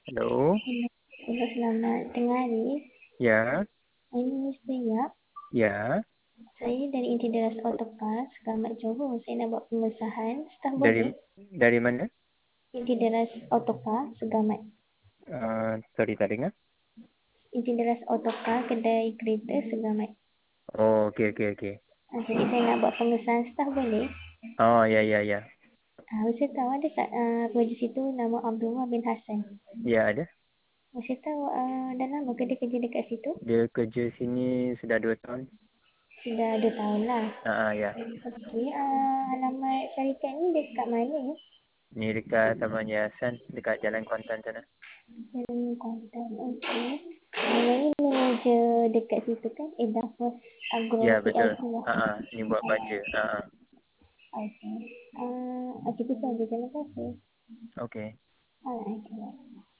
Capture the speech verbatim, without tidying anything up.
Hello. Hello, selamat tengah hari. Ya, Ini mister Yap. ya. Saya dari Intideras Autocar, Selamat Johor. Saya nak buat pengesahan. Staf Dari boleh? dari mana? Intideras Autocar, Segamat. Uh, sorry, tak dengar. Intideras Autocar, Kedai Kereta, Segamat. Oh, okey, okey, okey. Ah, Jadi saya nak buat pengesahan. Staf boleh? Oh, ya, ya, ya. Ah, saya tahu ada tak uh, pekerja situ nama Abdullah bin Hassan. Ya, ada. Saya tahu uh, dah lama ke dia kerja dekat situ? Dia kerja sini sudah dua tahun. Sudah dua tahun lah. Ah, uh, ya. Okey, uh, alamat syarikat ni dekat mana ya? Ni dekat Taman Yayasan, dekat Jalan Kuantan sana. Hmm, konten. Okey. Yang ni manager dekat situ kan? Edah First Agro Ya, betul. P L C lah. Ah, uh, uh, ni buat baja. Ah, uh, uh. Okey. Uh, okey, kita ada. Terima kasih. Okey. Alright.